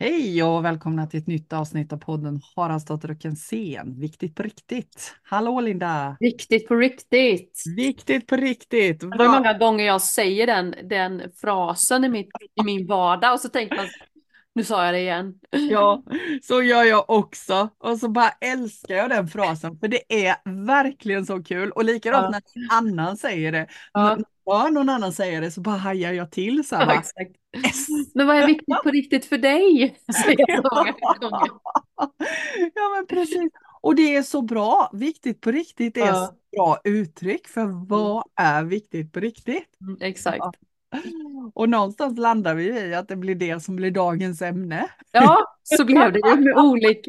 Hej och välkomna till ett nytt avsnitt av podden Haraldsdotter och en scen. Viktigt på riktigt. Hallå Linda! Riktigt på riktigt. Viktigt på riktigt. Det var många gånger jag säger den frasen i min vardag och så tänker man, nu sa jag det igen. Ja, så gör jag också. Och så bara älskar jag den frasen. För det är verkligen så kul. Och likadant Ja, när någon annan säger det. ja, När någon annan säger det så bara hajar jag till så här ja, bara. exakt. Yes! Men vad är viktigt på riktigt för dig? Säger jag så många gånger. Ja, men precis. Och det är så bra. Viktigt på riktigt är så Ja, bra uttryck. För mm, vad är viktigt på riktigt? exakt. Ja. Och någonstans landar vi i att det blir det som blir dagens ämne. Ja, så blev det ju med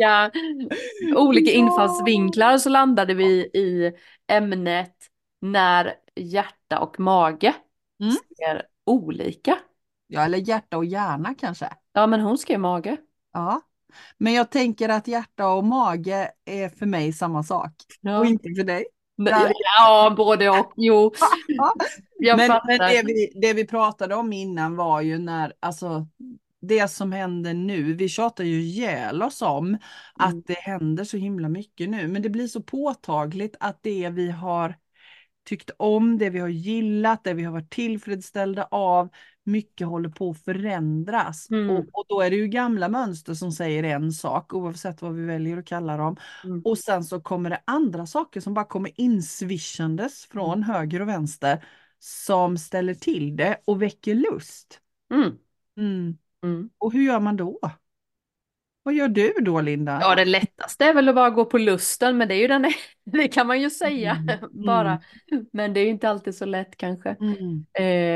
olika Ja. infallsvinklar så landade vi i ämnet när hjärta och mage Mm. ser olika. Ja, eller hjärta och hjärna kanske. Ja, men hon skrev mage. Ja. Men jag tänker att hjärta och mage är för mig samma sak. Och Ja. inte för dig. Ja, ja, både och. Jo, Ja. jag Men fattar. det vi pratade om innan var ju när, alltså det som händer nu, vi tjatar ju ihjäl oss om att Mm, det händer så himla mycket nu, men det blir så påtagligt att det vi har tyckt om, det vi har gillat, det vi har varit tillfredsställda av, mycket håller på att förändras. mm, Och då är det ju gamla mönster som säger en sak, oavsett vad vi väljer att kalla dem. mm, Och sen så kommer det andra saker som bara kommer insvischandes mm, från höger och vänster som ställer till det och väcker lust. mm, Mm. mm. Och hur gör man då? Vad gör du då, Linda? Ja, det lättaste är väl att bara gå på lusten, men det är ju den, det kan man ju säga Mm. bara. Mm. Men det är ju inte alltid så lätt kanske. Mm.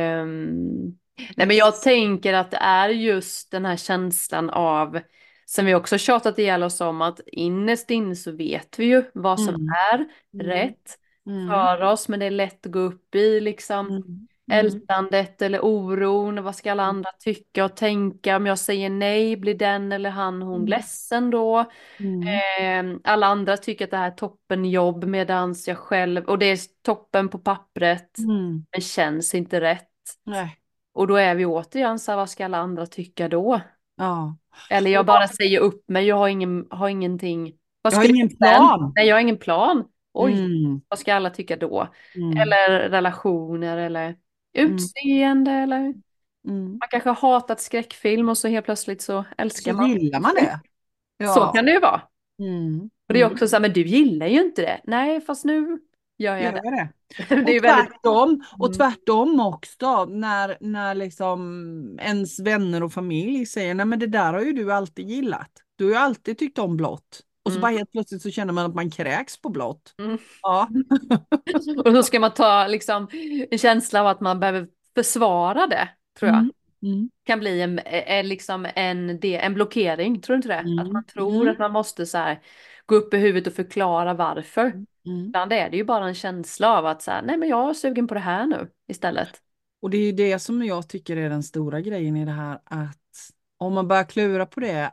Nej, men jag tänker att det är just den här känslan av, som vi också tjatat ihjäl oss om, att innerst inne så vet vi ju vad som Mm. är Mm. rätt Mm. för oss, men det är lätt att gå upp i liksom Mm. Mm. ältandet eller oron, vad ska alla andra tycka och tänka, om jag säger nej, blir den eller hon Mm. ledsen då? Mm. Alla andra tycker att det här är toppenjobb medans jag själv, och det är toppen på pappret, Mm. men känns inte rätt. Nej. Och då är vi återigen så här, vad ska alla andra tycka då? Ja. Eller jag Och bara säger upp mig, jag har ingenting. Vad jag har ska du ingen sen? plan. Nej, jag har ingen plan. Oj, Mm. vad ska alla tycka då? Mm. Eller relationer eller Mm. utseende eller Mm. man kanske har hatat skräckfilm och så helt plötsligt så Så älskar man. gillar man det. Så Ja. kan det ju vara. Mm. Och det är Mm. också så här, men du gillar ju inte det. Nej, fast nu gör jag Gör det. jag det? Det är ju Och väldigt... tvärtom, och Mm, tvärtom också när liksom ens vänner och familj säger nej men det där har ju du alltid gillat. Du har ju alltid tyckt om blått. Och så mm, bara helt plötsligt så känner man att man kräks på blått. mm. Ja. Och då ska man ta liksom en känsla av att man behöver försvara det, tror jag. Mm. Mm. Kan bli liksom en blockering, tror du inte det? Att man Mm. tror att Mm. man måste så här, gå upp i huvudet och förklara varför. Mm. Ibland är det ju bara en känsla av att så här, nej men jag är sugen på det här nu istället. Och det är ju det som jag tycker är den stora grejen i det här, att om man börjar klura på det,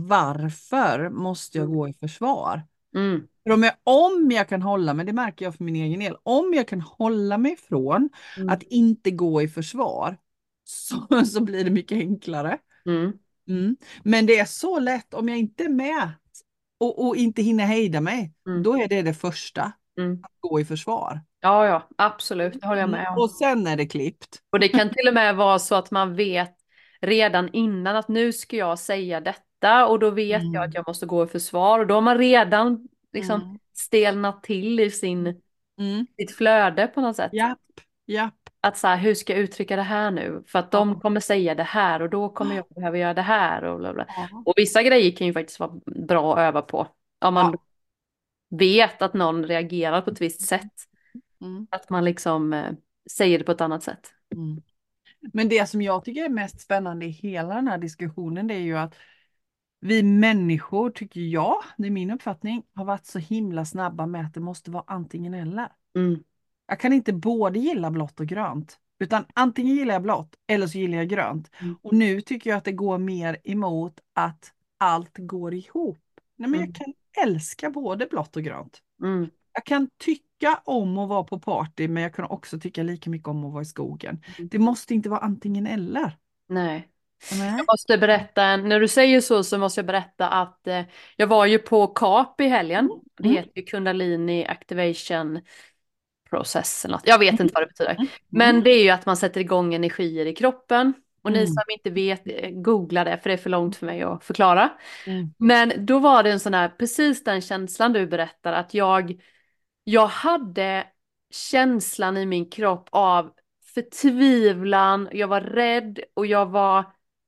varför måste jag gå i försvar? Mm, För om jag kan hålla mig, det märker jag för min egen del, om jag kan hålla mig från mm, att inte gå i försvar så blir det mycket enklare. mm, Mm. Men det är så lätt om jag inte är med och inte hinner hejda mig, mm, då är det första, mm. att gå i försvar. Ja, ja, absolut, det håller jag Mm. med om. Och sen är det klippt. Och det kan till och med vara så att man vet redan innan att nu ska jag säga detta och då vet jag att Mm. jag måste gå i försvar och då har man redan liksom Mm. stelnat till i Mm. sitt flöde på något sätt. Japp, japp. Att så här, hur ska jag uttrycka det här nu? För att de Ja. kommer säga det här och då kommer jag behöva göra det här och bla bla. Ja. Och vissa grejer kan ju faktiskt vara bra att öva på. Om man Ja. vet att någon reagerar på ett visst sätt. Mm. Att man liksom säger det på ett annat sätt. Mm. Men det som jag tycker är mest spännande i hela den här diskussionen, det är ju att vi människor, tycker jag, det är min uppfattning, har varit så himla snabba med att det måste vara antingen eller. Mm, Jag kan inte både gilla blått och grönt, utan antingen gillar jag blått eller så gillar jag grönt. mm, Och nu tycker jag att det går mer emot att allt går ihop. Nej, men jag mm, kan älska både blått och grönt. mm, Jag kan tycka om att vara på party, men jag kan också tycka lika mycket om att vara i skogen. mm. Det måste inte vara antingen eller. Nej. Nej. Jag måste berätta, när du säger så måste jag berätta att jag var ju på KAP i helgen. Det Mm. heter ju Kundalini Activation Process eller något. Jag vet inte vad det betyder. Mm. Men det är ju att man sätter igång energier i kroppen. Och ni Mm. som inte vet, googla det för det är för långt för mig att förklara. Mm. Men då var det en sån här, precis den känslan du berättar, att jag hade känslan i min kropp av förtvivlan, jag var rädd och jag var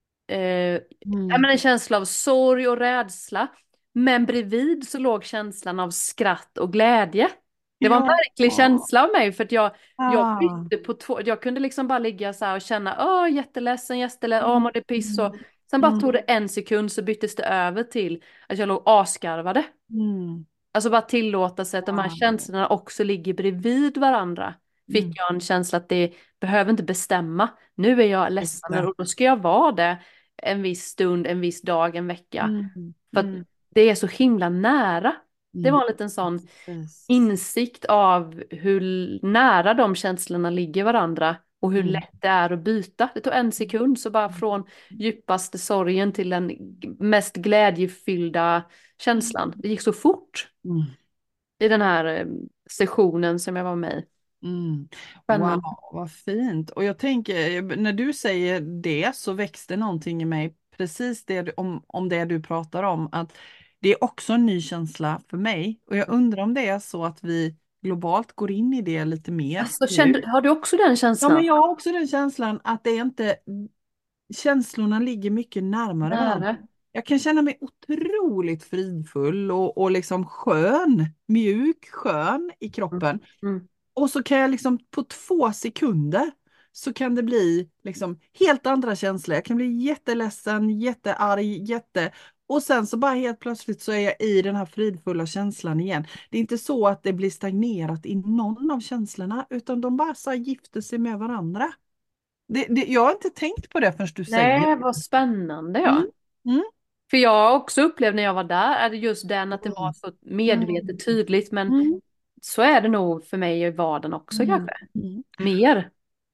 ja, Mm. men en känsla av sorg och rädsla. Men bredvid så låg känslan av skratt och glädje. Det var en Ja. verklig känsla av mig för att jag Ah. bytte på två, jag kunde liksom bara ligga så här och känna, jätteledsen, jätteledsen, Mm. mådde piss och sen bara Mm. tog det en sekund så byttes det över till att jag låg asgarvade. Mm. Alltså bara tillåta sig att de här Wow. känslorna också ligger bredvid varandra. Fick Mm. jag en känsla att det behöver inte bestämma. Nu är jag Just ledsen det. och då ska jag vara det en viss stund, en viss dag, en vecka. Mm. För att Mm. det är så himla nära. Det Mm. var en liten sån Precis. insikt av hur nära de känslorna ligger varandra och hur Mm. lätt det är att byta. Det tog en sekund så bara från djupaste sorgen till den mest glädjefyllda känslan. Det gick så fort Mm. i den här sessionen som jag var med i. Mm. Wow, Spännande. vad fint. Och jag tänker, när du säger det så växte någonting i mig, precis det om det du pratar om, att det är också en ny känsla för mig. Och jag undrar om det är så att vi globalt går in i det lite mer Alltså, nu. har du också den Ja, men känslan? jag har också den känslan att det är inte, känslorna ligger mycket närmare varandra. Nära. Jag kan känna mig otroligt fridfull och liksom skön, mjuk, skön i Mm. kroppen. Mm. Och så kan jag liksom på 2 sekunder så kan det bli liksom helt andra känslor. Jag kan bli jätteledsen, jättearg, Och sen så bara helt plötsligt så är jag i den här fridfulla känslan igen. Det är inte så att det blir stagnerat i någon av känslorna utan de bara så här gifter sig med varandra. Jag har inte tänkt på det förrän du säger Nej, vad spännande det. ja. Mm, mm, För jag också upplevde när jag var där, är det just den att det var mm, så medvetet tydligt, men mm, så är det nog för mig i vardagen också mm, kanske. mm. Mer.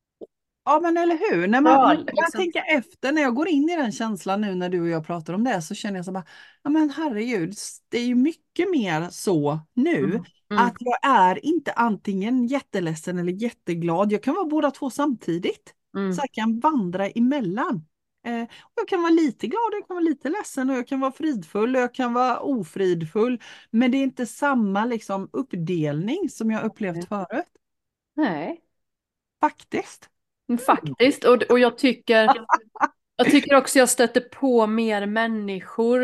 Ja men eller hur, när Ja, jag börjar liksom. tänka efter, när jag går in i den känslan nu när du och jag pratar om det så känner jag så bara, ja men herregud, det är ju mycket mer så nu Mm. att Mm. jag är inte antingen jätteledsen eller jätteglad, jag kan vara båda två samtidigt. Så Mm. jag kan vandra emellan. Och jag kan vara lite glad, jag kan vara lite ledsen och jag kan vara fridfull och jag kan vara ofridfull. Men det är inte samma liksom uppdelning som jag upplevt förut, Nej, faktiskt. men faktiskt. Och jag tycker också jag stöter på mer människor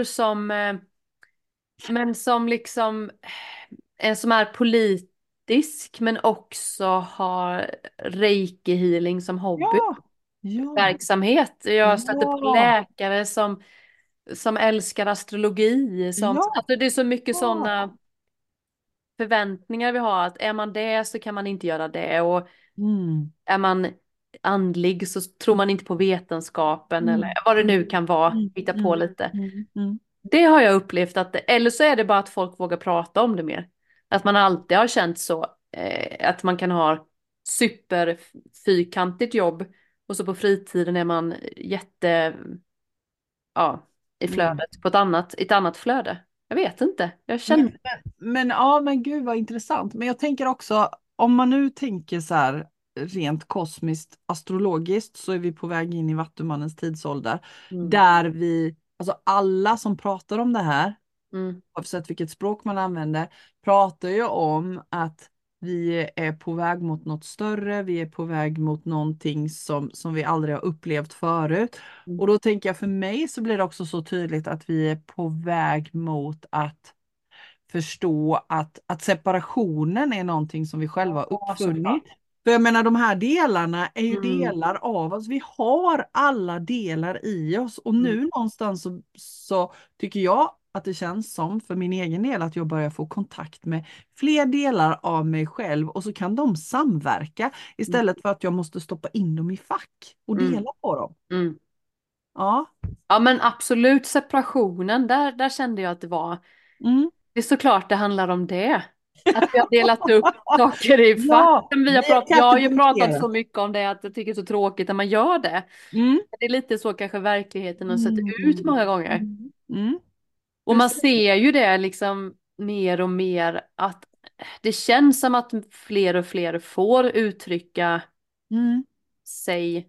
men som liksom som är politisk men också har reiki healing som hobby. Ja, ja, Verksamhet. Jag stöter på ja, läkare som älskar astrologi. ja, Alltså det är så mycket ja. sådana förväntningar vi har. Att är man det så kan man inte göra det. Och Mm, är man andlig så tror man inte på vetenskapen. Eller mm, vad det nu mm, kan vara. mm, Hitta på mm, lite. mm, Det har jag upplevt att, eller så är det bara att folk vågar prata om det mer. Att man alltid har känt så, att man kan ha superfyrkantigt jobb och så på fritiden är man ja, i mm. flödet på ett annat flöde. Jag vet inte, jag Men, känner, men ja, men gud vad intressant. Men jag tänker också, om man nu tänker så här rent kosmiskt astrologiskt så är vi på väg in i Vattumannens tidsålder. mm, Där vi, alltså alla som pratar om det här, mm, oavsett vilket språk man använder, pratar ju om att vi är på väg mot något större, vi är på väg mot någonting som vi aldrig har upplevt förut. mm, Och då tänker jag för mig så blir det också så tydligt att vi är på väg mot att förstå att separationen är någonting som vi själva har ja, såklart. uppfunnit. För jag menar de här delarna är ju Mm, delar av oss. Vi har alla delar i oss och mm, nu någonstans så tycker jag att det känns som för min egen del att jag börjar få kontakt med fler delar av mig själv och så kan de samverka mm, istället för att jag måste stoppa in dem i fack och mm, dela på dem. mm. Ja. Ja men absolut separationen, där kände jag att det var, Mm. det är såklart det handlar om det. Att vi har delat upp saker i fack. Ja, vi har Jag har ju pratat kategoriserat. så mycket om det att jag tycker det är så tråkigt när man gör det. Mm. Det är lite så kanske verkligheten har sett ut Mm. många gånger. Mm. Mm. Och man Precis. ser ju det liksom mer och mer att det känns som att fler och fler får uttrycka Mm. sig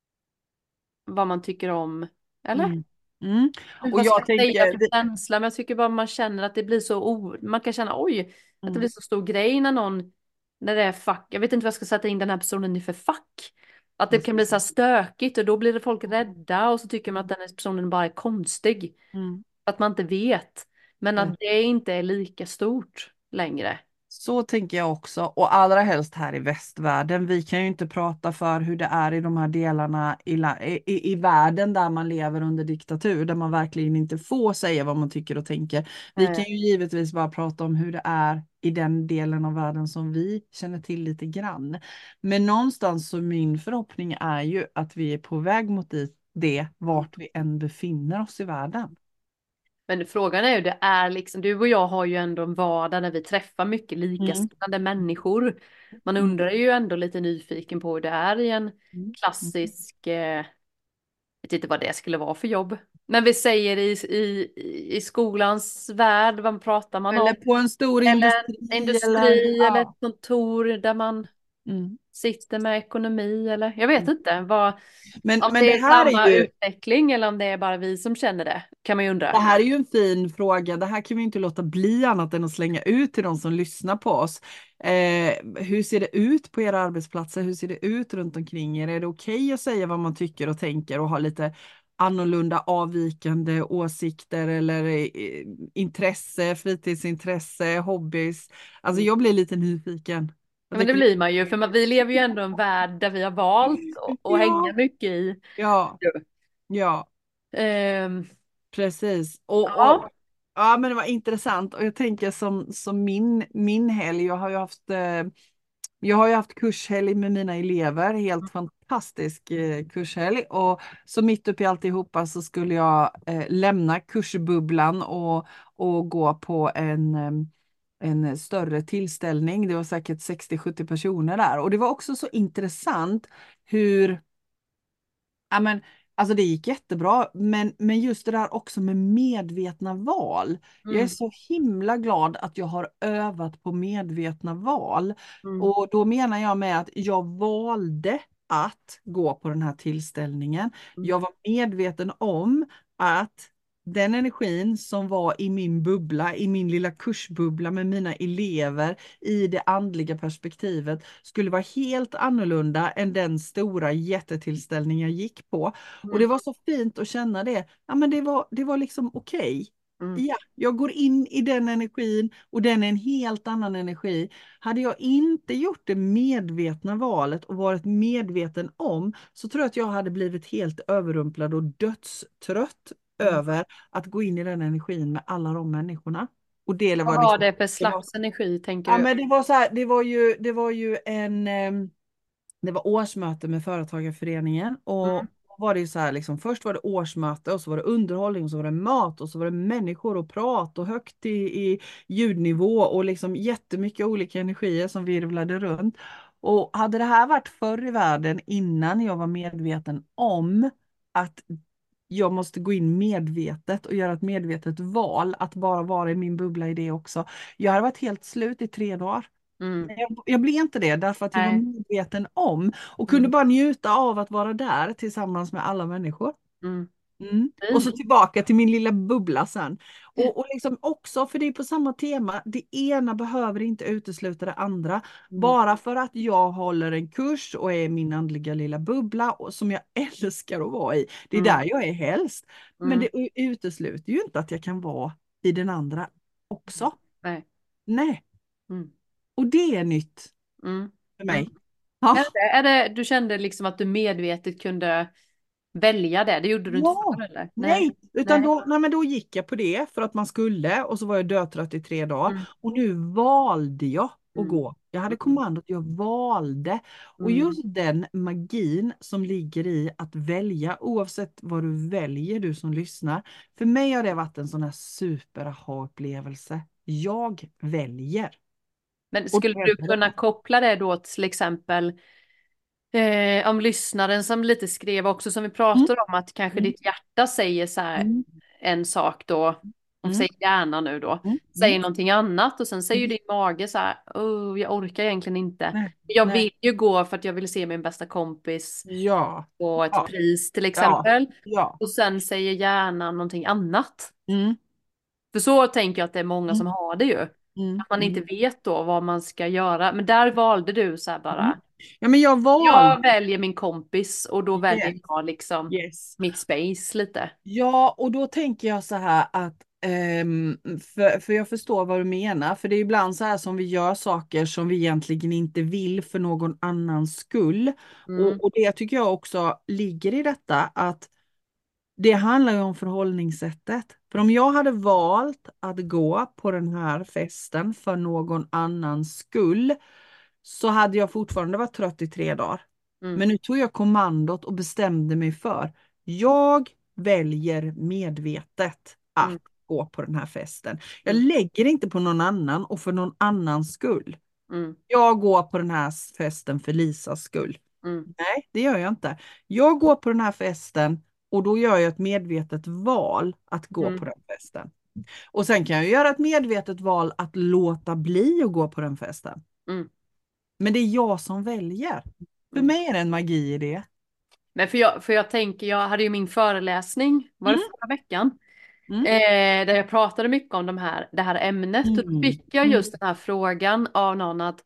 vad man tycker om. Eller? Mm. Mm. Och Vad ska jag jag säga tänker, för känsla? Men jag tycker bara man känner att det blir så man kan känna oj, att det mm. blir så stor grej när någon, när det är fack. Jag vet inte vad jag ska sätta in den här personen i för fack. Att det kan bli så här stökigt och då blir det folk rädda och så tycker man att den här personen bara är konstig. Mm. Att man inte vet. Men Nej. att det inte är lika stort längre. Så tänker jag också, och allra helst här i västvärlden. Vi kan ju inte prata för hur det är i de här delarna i världen där man lever under diktatur, där man verkligen inte får säga vad man tycker och tänker. Vi kan ju givetvis bara prata om hur det är i den delen av världen som vi känner till lite grann. Men någonstans så min förhoppning är ju att vi är på väg mot det vart vi än befinner oss i världen. Men frågan är ju, det är liksom, du och jag har ju ändå en vardag där vi träffar mycket Mm. likasinnade människor. Man Mm. undrar ju ändå lite nyfiken på hur det är i en Mm. klassisk, vet inte vad det skulle vara för jobb. Men vi säger i skolans värld, vad pratar man om? Eller på en stor Eller en industri eller industri eller ett ja. kontor där man Mm. sitter med ekonomi eller jag vet inte vad, om Men det det är här är samma ju utveckling eller om det är bara vi som känner det, kan man ju det undra. här är ju en fin fråga. Det här kan vi inte låta bli annat än att slänga ut till de som lyssnar på oss. Hur ser det ut på era arbetsplatser? Hur ser det ut runt omkring er? Är det okej att säga vad man tycker och tänker och ha lite annorlunda avvikande åsikter eller intresse, fritidsintresse, hobbies? Alltså jag blir lite nyfiken. Ja, Jag men det tycker blir man ju, för vi lever ju ändå i en värld där vi har valt att hänga ja, mycket i. ja, ja. Ehm, Precis. ja. Ja, men det var intressant och jag tänker som min helg. Jag har ju haft kurshelg med mina elever. Helt fantastisk kurshelg och så mitt uppe i alltihopa så skulle jag lämna kursbubblan och gå på en större tillställning. Det var säkert 60-70 personer där och det var också så intressant hur ja, men, alltså det gick jättebra, men just det där också med medvetna val. Jag är Mm, så himla glad att jag har övat på medvetna val. mm, Och då menar jag med att jag valde att gå på den här tillställningen. mm, Jag var medveten om att den energin som var i min bubbla, i min lilla kursbubbla med mina elever i det andliga perspektivet skulle vara helt annorlunda än den stora jättetillställning jag gick på. Och det mm, var så fint att känna det. Ja, men det var liksom okej. mm. Ja, jag går in i den energin och den är en helt annan energi. Hade jag inte gjort det medvetna valet och varit medveten om så tror jag att jag hade blivit helt överrumplad och dödstrött Mm. över att gå in i den energin med alla de människorna. Och det Vad var var liksom, det för det var, slags energi, tänker ja du? men det var så här, det var ju det var årsmöte med Företagarföreningen och Mm, då var det ju så här liksom, först var det årsmöte och så var det underhållning och så var det mat och så var det människor och prat och högt i ljudnivå och liksom jättemycket olika energier som virvlade runt. Och hade det här varit förr i världen innan jag var medveten om att jag måste gå in medvetet och göra ett medvetet val att bara vara i min bubbla i det också. Jag hade varit helt slut i 3 dagar. mm. Jag blev inte det därför att jag var Nej. medveten om och kunde Mm, bara njuta av att vara där tillsammans med alla människor. mm. Mm. Och så Fint. tillbaka till min lilla bubbla sen. Och liksom också, för det är på samma tema, det ena behöver inte utesluta det andra. Mm, Bara för att jag håller en kurs och är i min andliga lilla bubbla och som jag älskar att vara i. Det är mm, där jag är helst. Men mm. det utesluter ju inte att jag kan vara i den andra också. Nej. Nej, Mm, och det är nytt mm, för mm. mig. Ja. Du kände liksom att du medvetet kunde välja det? Det gjorde du inte Ja, förr, eller? Nej. nej, utan Nej. då, nej, men då gick jag på det för att man skulle och så var jag dötrött i 3 dagar Mm, och nu valde jag att mm, gå. Jag hade mm, kommandot, jag valde. Och mm. just den magin som ligger i att välja, oavsett vad du väljer, du som lyssnar. För mig har det varit en sån här super aha-upplevelse. Jag väljer. Men Och skulle det du hjälper det. kunna koppla det då till exempel om lyssnaren som lite skrev också som vi Mm, pratade om att kanske mm, ditt hjärta säger så här mm, en sak då, om mm, säg hjärna nu då, mm, mm, säger någonting annat och sen säger mm. din mage så här, oh, jag orkar egentligen inte. Nej, Jag nej. vill ju gå för att jag vill se min bästa kompis Ja, på ett ja, pris till ja, exempel. ja. Och sen säger hjärnan någonting annat. Mm, För så tänker jag att det är många som mm, har det ju. mm, Att man inte mm, vet då vad man ska göra. Men där valde du så här mm. bara. Ja, men jag valde. Jag väljer min kompis och då väljer Yes, jag liksom yes. mitt space lite. Ja, och då tänker jag så här att, för jag förstår vad du menar, för det är ibland så här som vi gör saker som vi egentligen inte vill för någon annans skull. Mm, Och det tycker jag också ligger i detta, att det handlar ju om förhållningssättet. För om jag hade valt att gå på den här festen för någon annans skull så hade jag fortfarande varit trött i 3 dagar. mm, Men nu tog jag kommandot och bestämde mig för jag väljer medvetet mm, att gå på den här festen. Jag mm, lägger inte på någon annan och för någon annans skull. mm, Jag går på den här festen för Lisas skull. mm, Nej, det gör jag inte. Jag går på den här festen och då gör jag ett medvetet val att gå på mm, den festen. Och sen kan jag göra ett medvetet val att låta bli att gå på den festen. mm, Men det är jag som väljer. För mm. mig är det en magi i det. Men för jag tänker, jag hade ju min föreläsning, var det Mm, förra veckan? mm, Där jag pratade mycket om det här ämnet. Och då mm, fick jag just mm. den här frågan av någon att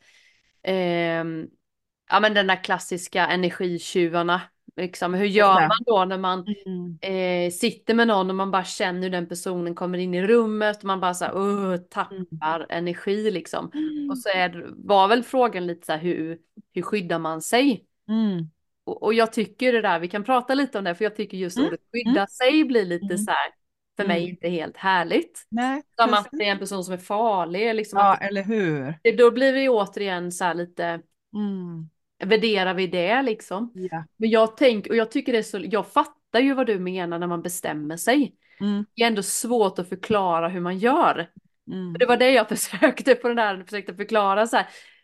ehm, ja men den där klassiska energitjuvarna. Liksom, hur Just gör det. man då när man Mm, sitter med någon och man bara känner hur den personen kommer in i rummet och man bara så här, mm, tappar energi liksom. Och mm, så var väl frågan lite så här, hur skyddar man sig? mm, Och jag tycker det där, vi kan prata lite om det, för jag tycker just mm, ordet mm, skydda sig blir lite mm, så här, för mig mm. inte helt härligt. Nej, Som att det precis. är en person som är farlig, liksom att Ja, eller hur? då blir vi återigen så här lite, Mm. värderar vi det liksom? Ja. Men jag tycker det är så, jag fattar ju vad du menar när man bestämmer sig. Mm, Det är ändå svårt att förklara hur man gör. För det mm, var det jag försökte på den där, försökte förklara så här.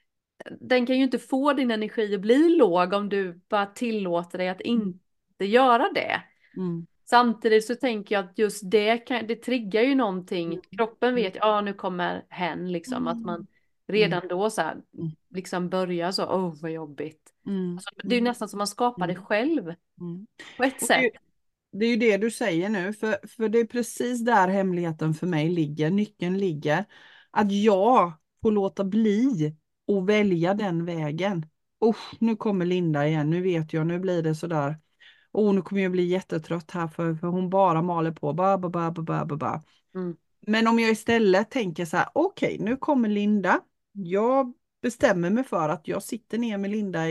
Den kan ju inte få din energi att bli låg om du bara tillåter dig att inte göra det. mm, Samtidigt så tänker jag att just det triggar ju någonting. mm, Kroppen mm, vet, ja nu kommer hen liksom. Att man mm, redan då så här, mm, liksom börjar så, vad jobbigt. mm, Alltså, det är ju mm, nästan som man skapar det mm, själv mm. på ett Och sätt. det är ju det du säger nu, för det är precis där hemligheten för mig ligger, nyckeln ligger. Att jag får låta bli och välja den vägen. Nu kommer Linda igen, nu vet jag, nu blir det sådär. Nu kommer jag bli jättetrött här för hon bara maler på. Ba, ba, ba, ba, ba, ba, ba. Mm, Men om jag istället tänker så här, okej, nu kommer Linda. Jag bestämmer mig för att jag sitter ner med Linda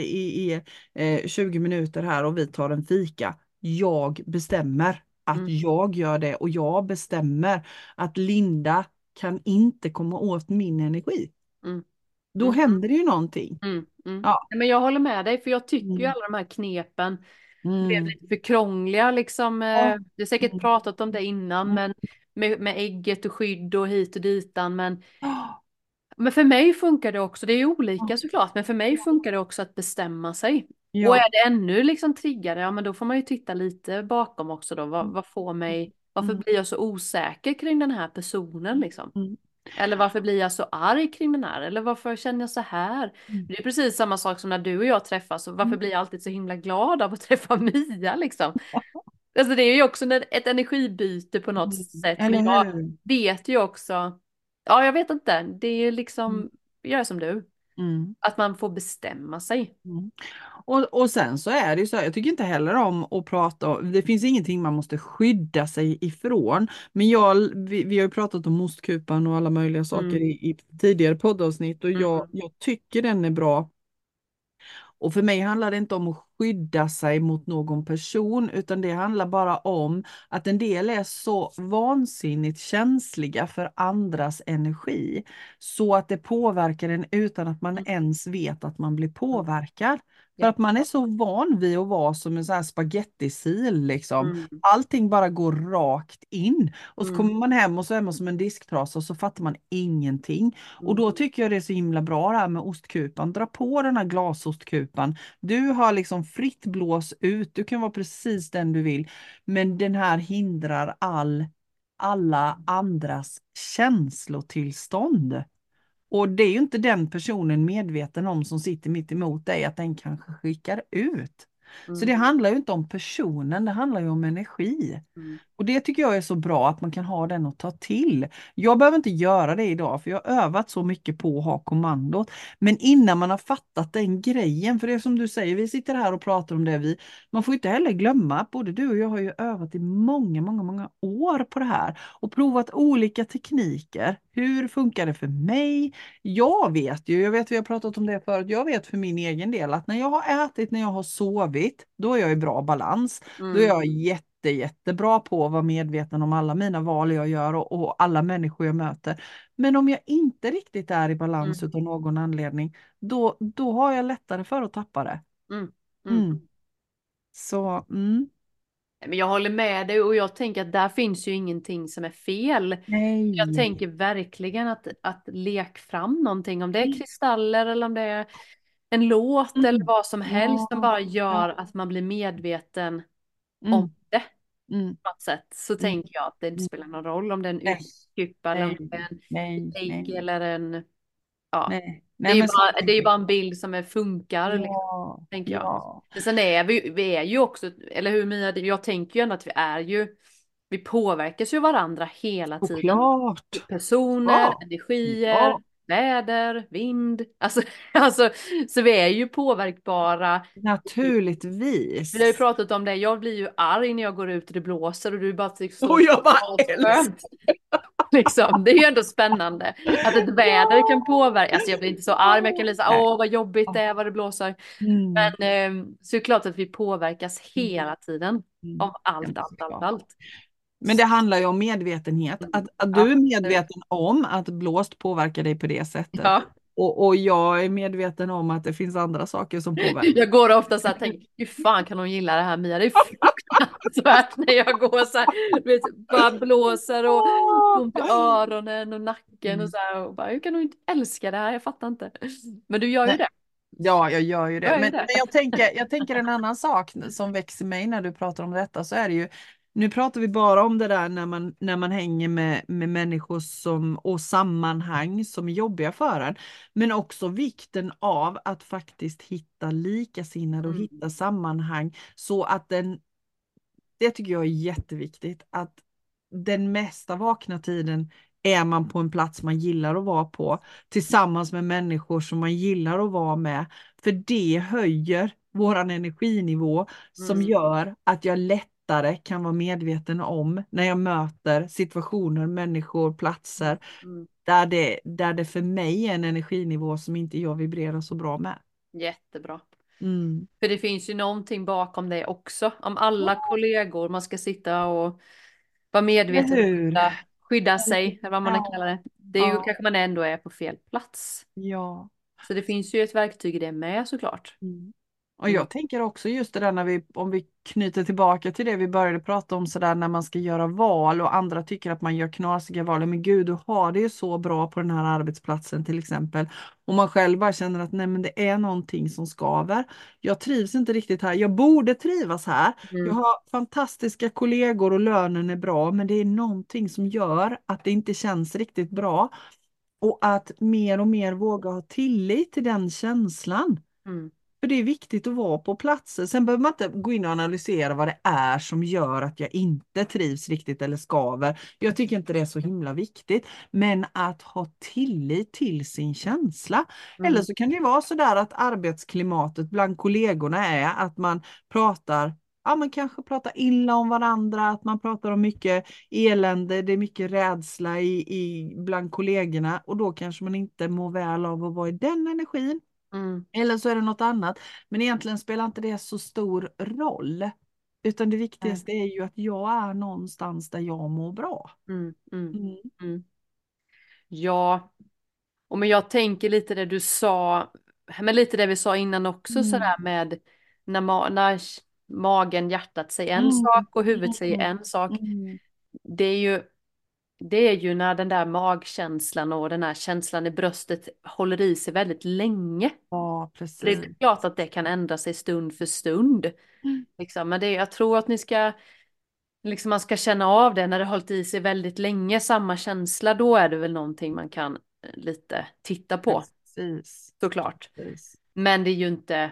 i 20 minuter här och vi tar en fika. Jag bestämmer att mm, jag gör det och jag bestämmer att Linda kan inte komma åt min energi. mm, Då mm, händer det ju någonting. Ja. Nej, men jag håller med dig, för jag tycker ju Mm. alla de här knepen blev Mm. lite för krångliga liksom. Ja. Det är säkert Mm. pratat om det innan, Mm. men med ägget och skydd och hit och ditan. Ja. Men för mig funkar det också, det är ju olika såklart, men för mig funkar det också att bestämma sig. Och Ja. är det ännu liksom triggare, ja men då får man ju titta lite bakom också då. Vad får mig, varför Mm. blir jag så osäker kring den här personen liksom? Mm. Eller varför blir jag så arg kring den här? Eller varför känner jag så här? Mm. Det är precis samma sak som när du och jag träffas. Och varför Mm. blir jag alltid så himla glad av att träffa Mia liksom? Alltså det är ju också ett energibyte på något sätt. Eller Men jag hur? vet ju också, ja jag vet inte, det är ju liksom, jag är som du. Mm. Att man får bestämma sig. Mm. Och sen så är det ju så här, jag tycker inte heller om att prata om, det finns ingenting man måste skydda sig ifrån. Men vi har ju pratat om ostkupan och alla möjliga saker Mm, i tidigare poddavsnitt och jag, mm, jag tycker den är bra. Och för mig handlar det inte om att skydda sig mot någon person, utan det handlar bara om att en del är så vansinnigt känsliga för andras energi, så att det påverkar en utan att man mm, ens vet att man blir mm, påverkad. För Ja. att man är så van vid att vara som en sån här spagettisil liksom. Mm. Allting bara går rakt in. Och så Mm. kommer man hem och så är man som en disktrasa och så fattar man ingenting. Och Mm. då tycker jag det är så himla bra det här med ostkupan. Dra på den här glasostkupan. Du har liksom fritt blås ut. Du kan vara precis den du vill. Men den här hindrar alla andras känslotillstånd. Och det är ju inte den personen medveten om som sitter mitt emot dig att den kanske skickar ut. Så det Mm. handlar ju inte om personen, det handlar ju om energi. Mm. Och det tycker jag är så bra att man kan ha den att ta till. Jag behöver inte göra det idag för jag har övat så mycket på att ha kommandot. Men innan man har fattat den grejen, för det är som du säger, vi sitter här och pratar om det man får inte heller glömma att både du och jag har ju övat i många år på det här och provat olika tekniker. Hur funkar det för mig? Jag vet vi har pratat om det förut, jag vet för min egen del att när jag har ätit, när jag har sovit, då är jag i bra balans. Då är Mm. jag jättebra på att vara medveten om alla mina val jag gör och alla människor jag möter. Men om jag inte riktigt är i balans Mm. av någon anledning, då har jag lättare för att tappa det. Mm. Mm. Mm. Så, Men jag håller med dig och jag tänker att där finns ju ingenting som är fel. Jag nej. tänker verkligen att lek fram någonting, om det är Mm. kristaller eller om det är en låt eller Mm. vad som helst som Ja, bara ja. gör att man blir medveten om Mm. det Mm. på något sätt. Så Mm. tänker jag att det inte Mm. spelar någon roll om det är en Nej, utkupa eller om nej, det är en fake nej, eller en, ja. nej. Det Nej, är ju men så bara, det är tänker ju jag. bara en bild som funkar liksom, Ja, tänker jag. ja. Men sen är vi är ju också, eller hur Mia, jag tänker ju ändå att vi påverkas ju varandra hela tiden. Såklart. Personer, Ja, energier, ja, väder, vind. Alltså, alltså, så vi är ju påverkbara. Vi har ju naturligtvis. pratat om det, jag blir ju arg när jag går ut och det blåser och du bara står Och jag bara och älskar. skönt. Liksom. Det är ju ändå spännande att ett väder kan Ja, påverka. Alltså jag blir inte så arg men jag kan bli så nej. åh vad jobbigt det Ja. är vad det blåser. Mm, Men så är det klart att vi påverkas mm, hela tiden mm. av Ja, allt, men allt, allt, såklart. allt. Men det handlar ju om medvetenhet. Mm. Att du är Absolut. medveten om att blåst påverkar dig på det sättet. Ja. Och jag är medveten om att det finns andra saker som påverkar. Jag går ofta så här och tänker, hur fan kan hon gilla det här Mia? Det är fruktansvärt när jag går så här, du vet, bara blåser och ont i öronen och nacken och Mm. så här. Och bara, hur kan hon inte älska det här? Jag fattar inte. Men du gör ju Nej. det. Ja, jag gör ju Du det. gör ju Men det. jag tänker en annan sak som växer mig när du pratar om detta så är det ju, nu pratar vi bara om det där när man hänger med människor och sammanhang som är jobbiga för en. Men också vikten av att faktiskt hitta likasinnade och Mm. hitta sammanhang så att det tycker jag är jätteviktigt, att den mesta vakna tiden är man på en plats man gillar att vara på, tillsammans med människor som man gillar att vara med. För det höjer våran energinivå som Mm. gör att jag lättare kan vara medveten om när jag möter situationer, människor, platser Mm. där det för mig är en energinivå som inte jag vibrerar så bra med. Jättebra. Mm. För det finns ju någonting bakom det också. Om alla kollegor, man ska sitta och vara Eller medveten, hur? skydda sig, eller vad man nu kallar Ja, det. Det är ju ja, kanske man ändå är på fel plats. ja. Så det finns ju ett verktyg i det med såklart. Mm. Och Mm. jag tänker också just det där om vi knyter tillbaka till det vi började prata om sådär när man ska göra val och andra tycker att man gör knasiga val. Men gud, du har det ju så bra på den här arbetsplatsen till exempel. Och man själv bara känner att nej men det är någonting som skaver. Jag trivs inte riktigt här. Jag borde trivas här. Jag Mm. har fantastiska kollegor och lönen är bra, men det är någonting som gör att det inte känns riktigt bra. Och att mer och mer våga ha tillit till den känslan. Mm. För det är viktigt att vara på platser. Sen behöver man inte gå in och analysera vad det är som gör att jag inte trivs riktigt eller skaver. Jag tycker inte det är så himla viktigt. Men att ha tillit till sin känsla. Eller Mm. så kan det ju vara så där att arbetsklimatet bland kollegorna är att man pratar, ja man kanske pratar illa om varandra, att man pratar om mycket elände, det är mycket rädsla bland kollegorna och då kanske man inte mår väl av att vara i den energin. Mm. Eller så är det något annat. Men egentligen spelar inte det så stor roll. Utan det Nej. viktigaste är ju att jag är någonstans där jag mår bra. Mm. Mm. Mm. Mm. Ja, och men jag tänker lite det du sa. Men lite det vi sa innan också Mm. sådär med när magen, hjärtat säger en Mm. sak och huvudet säger Mm. en sak. Mm. Det är ju, det är ju när den där magkänslan och den här känslan i bröstet håller i sig väldigt länge. Ja, Och det är precis. klart att det kan ändra sig stund för stund. Mm. Liksom. Men det, jag tror att ni ska, liksom man ska känna av det när det har hållit i sig väldigt länge, samma känsla, då är det väl någonting man kan lite titta på, Precis. såklart. Precis. Men det är ju inte,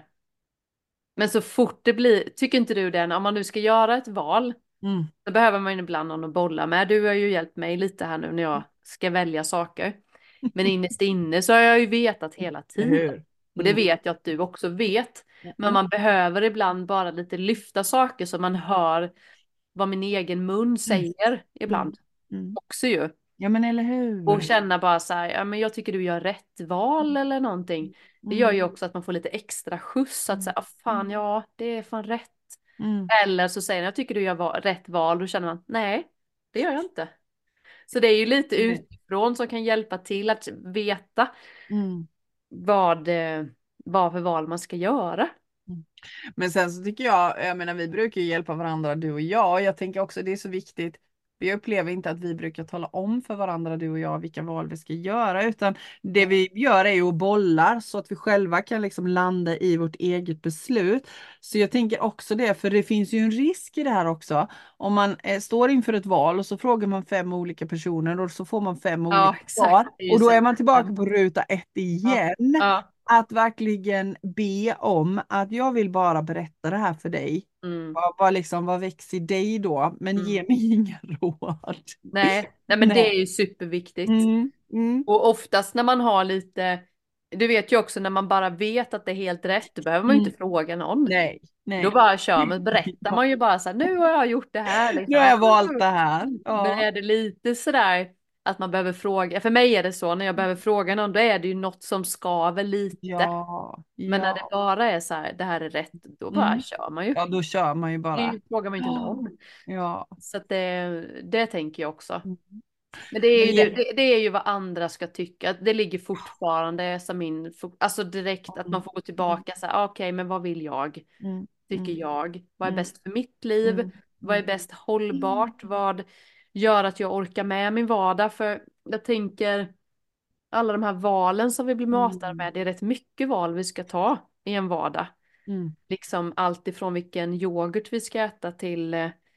men så fort det blir, tycker inte du det, om man nu ska göra ett val, Mm. då behöver man ju ibland någon att bolla med. Du har ju hjälpt mig lite här nu när jag ska välja saker. Men innerst inne så har jag ju vetat hela Eller tiden. hur? Och det Mm. vet jag att du också vet. Men Mm. man behöver ibland bara lite lyfta saker så man hör vad min egen mun Mm. säger ibland. Mm. Mm. Också ju. Ja, men eller Och hur? känna bara så här, ja men jag tycker du gör rätt val eller någonting. Det gör Mm. ju också att man får lite extra skjuts. Att säga, ah, fan Mm. ja, det är fan rätt. Mm. Eller så säger den, jag tycker du gör rätt val. Då känner man, nej, det gör jag inte. Så det är ju lite Nej. utifrån som kan hjälpa till att veta Mm. vad, vad för val man ska göra. Mm. Men sen så tycker jag menar vi brukar ju hjälpa varandra du och jag tänker också det är så viktigt. Vi upplever inte att vi brukar tala om för varandra du och jag vilka val vi ska göra utan det vi gör är ju att bollar så att vi själva kan liksom landa i vårt eget beslut. Så jag tänker också det för det finns ju en risk i det här också. Om man står inför ett val och så frågar man 5 olika personer och så får man 5 olika Ja, exakt. svar Det är ju och då så. är man tillbaka på ruta 1 Ja, igen. ja. Att verkligen be om att jag vill bara berätta det här för dig. Mm, Vad växer i dig då? Men ge mm. mig inga råd. Nej, men det Nej. är ju superviktigt. Mm, mm, Och oftast när man har lite, du vet ju också när man bara vet att det är helt rätt, då behöver man ju mm. inte fråga någon. Nej, Då nej. bara kör man, berättar man ju bara så här, nu har jag gjort det här Nu har liksom. jag valt det här. Men Ja, är det lite sådär att man behöver fråga, för mig är det så, när jag behöver fråga någon, då är det ju något som skaver lite. ja, Men när det ja. bara är så här, det här är rätt, då bara Mm. kör man ju. Ja, då kör man ju bara. Frågar man inte Ja, någon. ja. Så att det tänker jag också. Mm. Men det är Men ju, ja. det är ju vad andra ska tycka. Det ligger fortfarande som min, alltså direkt att man får gå Mm, tillbaka så här, okej, men vad vill jag? mm, Tycker mm, jag? Vad är mm, bäst för mitt liv? mm, Vad är mm, bäst mm, hållbart? Vad gör att jag orkar med min vardag? För jag tänker, alla de här valen som vi blir matade mm, med, det är rätt mycket val vi ska ta i en vardag. mm, Liksom allt ifrån vilken yoghurt vi ska äta till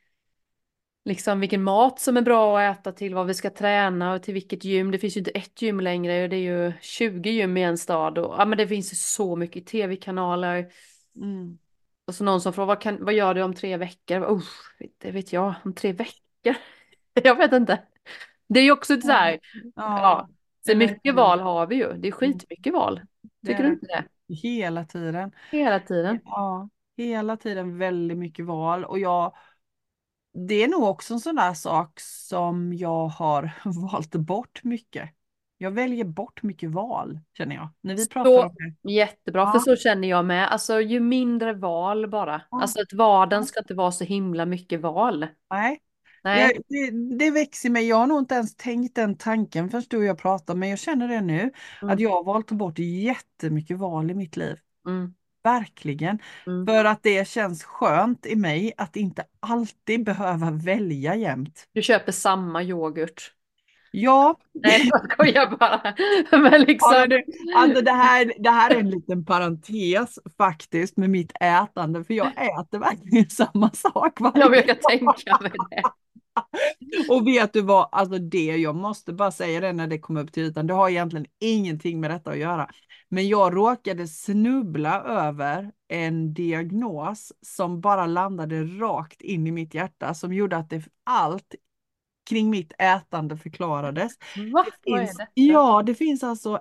liksom vilken mat som är bra att äta till vad vi ska träna och till vilket gym. Det finns ju inte ett gym längre, det är ju 20 gym i en stad. Och, ja, men det finns ju så mycket tv-kanaler. mm. Och så någon som frågar, vad gör du om 3 veckor? Det vet jag, om 3 veckor? Jag vet inte. Det är ju också så här, Ja, ja, så eller mycket val har vi ju. Det är hur? skitmycket val. Det Tycker är du det inte det? hela tiden. Hela tiden. Ja, hela tiden väldigt mycket val. Och det är nog också en sån där sak som jag har valt bort mycket. Jag väljer bort mycket val, känner jag. När vi pratar Så om det. jättebra, för Ja, så känner jag med. Alltså ju mindre val bara. ja, Alltså att vardagen ja. ska inte vara så himla mycket val. Nej, Nej. det växer mig. Jag har nog inte ens tänkt den tanken först du och jag pratar, men jag känner det nu. Att Mm, jag har valt bort jättemycket val i mitt liv. mm, Verkligen. mm. För att det känns skönt i mig att inte alltid behöva välja jämt. Du köper samma yoghurt. Ja, Nej, jag skojar bara. Men liksom. alltså det här är en liten parentes faktiskt med mitt ätande. För jag äter verkligen samma sak Jag varje brukar tänka mig det. Och vet du vad, alltså jag måste bara säga det när det kommer upp till ytan, det har egentligen ingenting med detta att göra. Men jag råkade snubbla över en diagnos som bara landade rakt in i mitt hjärta, som gjorde att allt kring mitt ätande förklarades. Va? Vad är detta? Ja, det finns alltså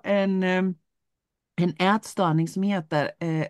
en ätstörning som heter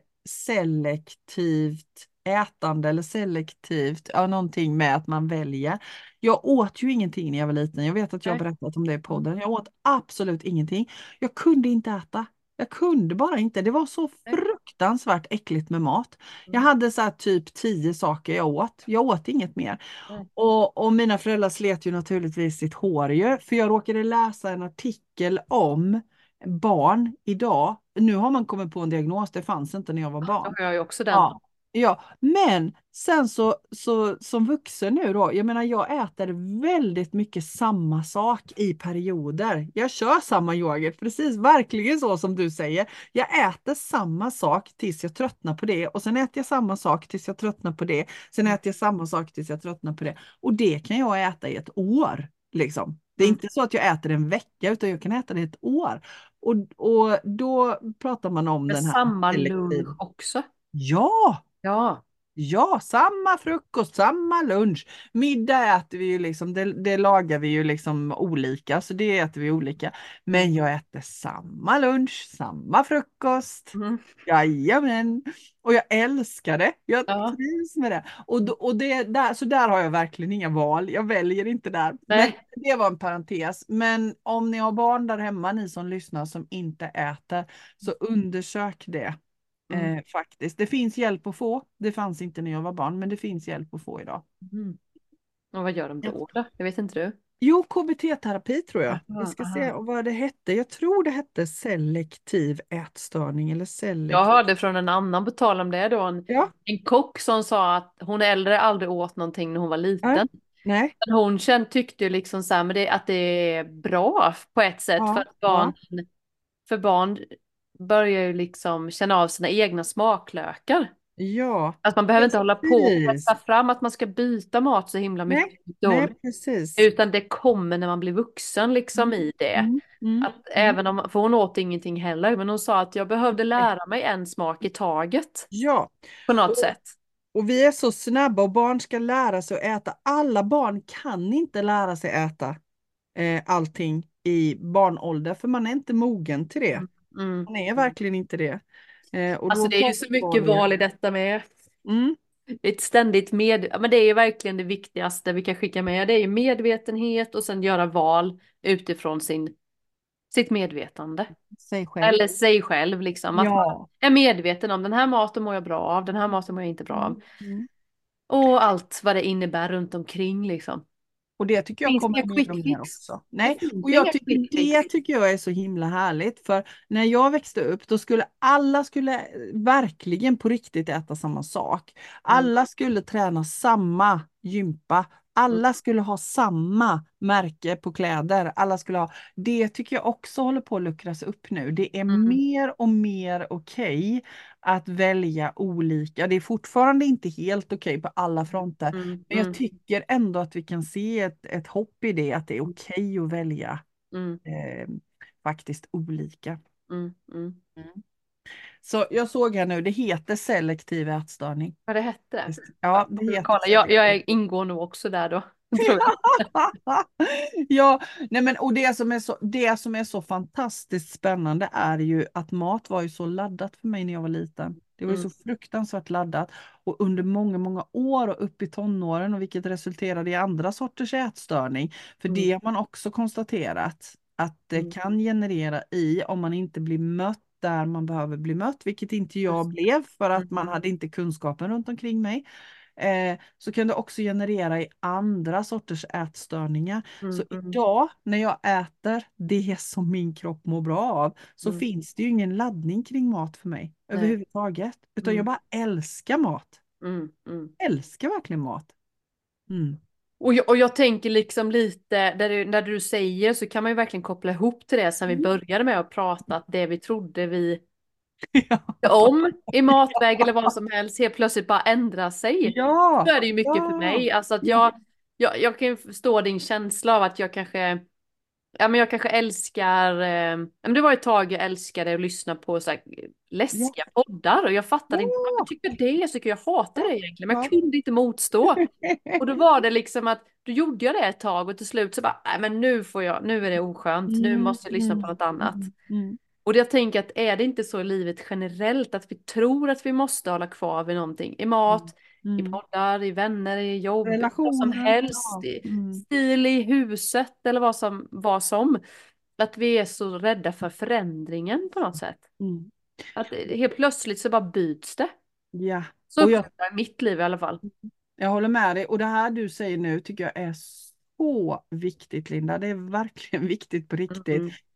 selektivt ätande eller selektivt, ja, någonting med att man väljer. Jag åt ju ingenting när jag var liten. Jag vet att jag har Nej. berättat om det i Mm, podden. Jag åt absolut ingenting. Jag kunde inte äta. Jag kunde bara inte. Det var så nej, fruktansvärt äckligt med mat. Jag mm, hade så här typ 10 saker jag åt. Jag åt inget mer. nej. Och mina föräldrar slet ju naturligtvis sitt hår ju, för jag råkade läsa en artikel om barn idag, nu har man kommit på en diagnos, det fanns inte när jag var Då barn. har jag ju också den. Ja, ja, men sen så som vuxen nu då, jag menar jag äter väldigt mycket samma sak i perioder. Jag kör samma yoghurt, precis, verkligen så som du säger. Jag äter samma sak tills jag tröttnar på det och sen äter jag samma sak tills jag tröttnar på det. Sen äter jag samma sak tills jag tröttnar på det. Och det kan jag äta i ett år, liksom. Det är Mm. inte så att jag äter en vecka utan jag kan äta det i ett år. Och då pratar man om Med den här samma lunch selektiv. också. Ja, Ja. ja, samma frukost, samma lunch. Middag äter vi ju liksom, det lagar vi ju liksom olika, så det äter vi olika. Mm. Men jag äter samma lunch, samma frukost. Mm. Jajamän. Och jag älskar det. Jag Ja. trivs med det. Och det där, så där har jag verkligen inga val. Jag väljer inte där. Men Nej. det var en parentes. Men om ni har barn där hemma, ni som lyssnar som inte äter, så undersök det. Mm. Faktiskt. Det finns hjälp att få. Det fanns inte när jag var barn, men det finns hjälp att få idag. Mm. Och vad gör de Ja. då? Det vet inte du. Jo, KBT-terapi tror jag. Vi Aha, ska se aha. vad det hette. Jag tror det hette selektiv ätstörning eller Jag selektiv. hörde från en annan, på tal om det då, Ja, en kock som sa att hon äldre aldrig åt någonting när hon var nej, liten. nej, Men hon tyckte ju liksom så här, men att det är bra på ett sätt för ja, att ja, för barn börjar ju liksom känna av sina egna smaklökar. ja, Att man behöver inte hålla på och precis. pressa fram att man ska byta mat så himla Nej, mycket. nej, precis. Utan det kommer när man blir vuxen liksom Mm, i det. mm, mm, Att mm. även om, för hon åt ingenting heller, men hon sa att jag behövde lära mig en smak i taget. Ja, På något och, sätt. och vi är så snabba och barn ska lära sig att äta. Alla barn kan inte lära sig äta allting i barnålder, för man är inte mogen till det. Mm. Mm. Man är verkligen inte det. Och Alltså då det är ju kommer så mycket barn igen. val i detta med. Mm, Ett ständigt ja, men det är ju verkligen det viktigaste vi kan skicka med. Det är ju medvetenhet och sen göra val utifrån sitt medvetande. säg själv. Eller sig själv liksom. Att man Ja. är medveten om den här maten mår jag bra av, den här maten mår jag inte bra av. Mm, mm. Och allt vad det innebär runt omkring liksom. Och det tycker Det jag finns kommer inga mer och quick mer fix. också. Det Nej, finns och jag inga tycker quick det fix. tycker jag är så himla härligt. För när jag växte upp då skulle alla verkligen på riktigt äta samma sak. Mm, Alla skulle träna samma gympa. mm, Alla skulle ha samma märke på kläder. Alla skulle ha. Det tycker jag också håller på att luckras upp nu. Det är mm, mer och mer okej att välja olika. Det är fortfarande inte helt okej på alla fronter. mm, Men jag mm, tycker ändå att vi kan se ett hopp i det, att det är okej att välja mm, eh, faktiskt olika. mm, mm. Mm. Så jag såg här nu, det heter selektiv ätstörning. Vad det hette? Ja, Ja, det jag heter kolla. Jag selektiv. ingår nog också där då. Tror jag. Ja, nej men och det som är så fantastiskt spännande är ju att mat var ju så laddat för mig när jag var liten. Det var ju Mm, så fruktansvärt laddat och under många, många år och upp i tonåren och vilket resulterade i andra sorters ätstörning. För mm, det har man också konstaterat att det mm. kan generera i om man inte blir mött där man behöver bli mött, vilket inte jag Just blev för det. att man Mm, hade inte kunskapen runt omkring mig. Så kan det också generera i andra sorters ätstörningar. Så mm, mm, idag när jag äter det som min kropp mår bra av så mm. finns det ju ingen laddning kring mat för mig Nej. överhuvudtaget. Utan jag Mm, bara älskar mat. mm, mm. Älskar verkligen mat. Mm. Och jag tänker liksom lite, där du säger så kan man ju verkligen koppla ihop till det som vi Mm. började med att prata, att det vi trodde vi Ja, om i matväg eller vad som helst helt plötsligt bara ändra sig. ja, Så är det ju mycket för ja, mig. Alltså att ja, jag kan ju förstå din känsla av att jag kanske älskar, men det var ett tag jag älskade att lyssna på så här ja, läskiga poddar och jag fattade inte varför ja, tycker jag det, jag tycker jag hatar det egentligen, men jag ja. kunde inte motstå. Och då var det liksom att, då gjorde jag det ett tag och till slut så bara, nej men nu är det oskönt, nu Mm, måste jag lyssna på mm, något annat. mm, mm, Och jag tänker att är det inte så i livet generellt att vi tror att vi måste hålla kvar vid någonting? I mm, mat, i mm. poddar, i vänner, i jobb, i vad som Relationer, helst, ja. i Mm, stil i huset eller vad som. Att vi är så rädda för förändringen på något sätt. mm. Att helt plötsligt så bara byts det. Ja, Så och upplever jag i mitt liv i alla fall. jag håller med dig. Och det här du säger nu tycker jag är så viktigt, Linda. Det är verkligen viktigt på riktigt. Mm,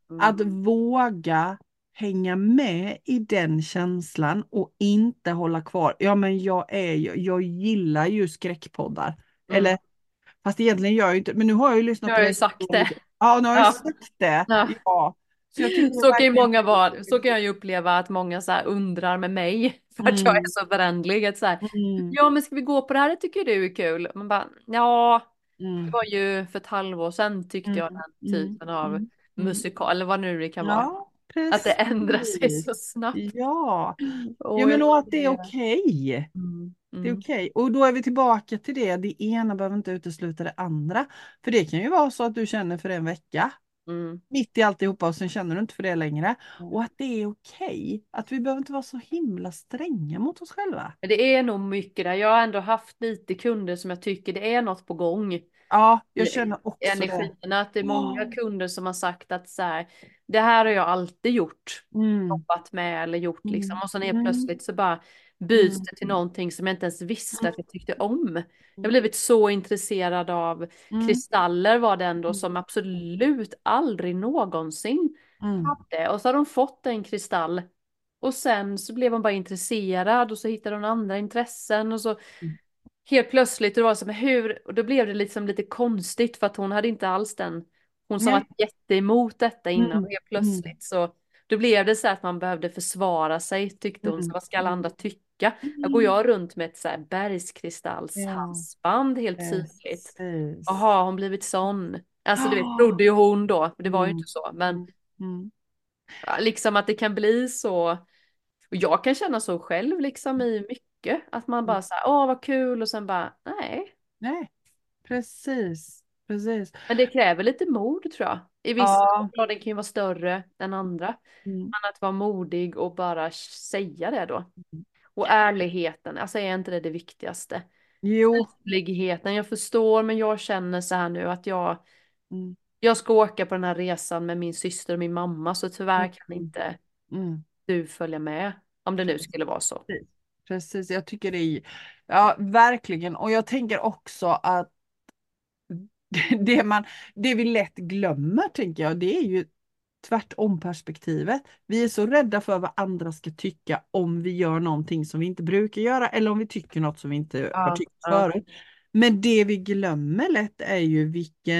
Att våga hänga med i den känslan och inte hålla kvar. Ja, men jag gillar ju skräckpoddar. Mm. Eller, fast egentligen gör jag ju inte, men nu har jag ju lyssnat Jag på har ju det. sagt det. Ja, nu har jag Ja. sagt det. Ja. Ja. Så jag tycker Så kan ju verkligen. många vara, så kan jag ju uppleva att många så här undrar med mig för att jag är Mm, så förändlig. Att så här, mm, ja men ska vi gå på det här? Det tycker du är kul. Man bara, ja, det mm, var ju för ett halvår sedan tyckte jag mm, den mm, typen av mm, mm. musikal, eller vad nu det kan vara. Ja, Att det ändrar sig precis. så snabbt. Ja. Ja, Och men jag och att tycker det är det. okej. Mm, Det är mm, okej. Och då är vi tillbaka till det. Det ena behöver inte utesluta det andra. För det kan ju vara så att du känner för en vecka. mm. Mitt i alltihopa och sen känner du inte för det längre. Mm. Och att det är okej. Att vi behöver inte vara så himla stränga mot oss själva. Men det är nog mycket där. Jag har ändå haft lite kunder som jag tycker det är något på gång. Ja, jag känner också det. Energierna, att det är många Ja. kunder som har sagt att så här, det här har jag alltid gjort, Mm, jobbat med eller gjort liksom. mm, Och sen helt mm, plötsligt så bara byts mm, det till någonting som jag inte ens visste att jag tyckte om. Jag har mm, blivit så intresserad av mm, kristaller var det ändå mm, som absolut aldrig någonsin mm, hade. Och så har de fått en kristall och sen så blev hon bara intresserad och så hittade hon andra intressen och så helt plötsligt, det var som hur, och då blev det liksom lite konstigt för att hon hade inte alls den, hon som nej, var jätteemot detta innan, och mm, helt mm, plötsligt så, då blev det så att man behövde försvara sig tyckte hon, så mm, vad ska alla mm, andra tycka? Jag går mm. jag runt med ett så här Ja, bergskristallshalsband helt tydligt. precis. Jaha, har hon blivit sån? Alltså du vet, Ah, trodde ju hon då, det var ju inte mm, så, men mm, mm. ja, liksom att det kan bli så. Och jag kan känna så själv liksom i mycket. Att man Mm. bara säger åh vad kul och sen bara nej. Nej, precis. Precis. Men det kräver lite mod tror jag. I vissa Ja. områden kan ju vara större än andra. Mm. Men att vara modig och bara säga det då. Och ärligheten, alltså är inte det det viktigaste? Jo. Tydligheten, jag förstår men jag känner så här nu att Mm. jag ska åka på den här resan med min syster och min mamma så tyvärr kan Mm. inte Mm. du följa med. Om det nu Precis. skulle vara så. Precis, jag tycker det är, ja, verkligen. Och jag tänker också att det man, det vi lätt glömmer, tänker jag, det är ju tvärtom perspektivet. Vi är så rädda för vad andra ska tycka om vi gör någonting som vi inte brukar göra eller om vi tycker något som vi inte har Ja, tyckt ja. förut. Men det vi glömmer lätt är ju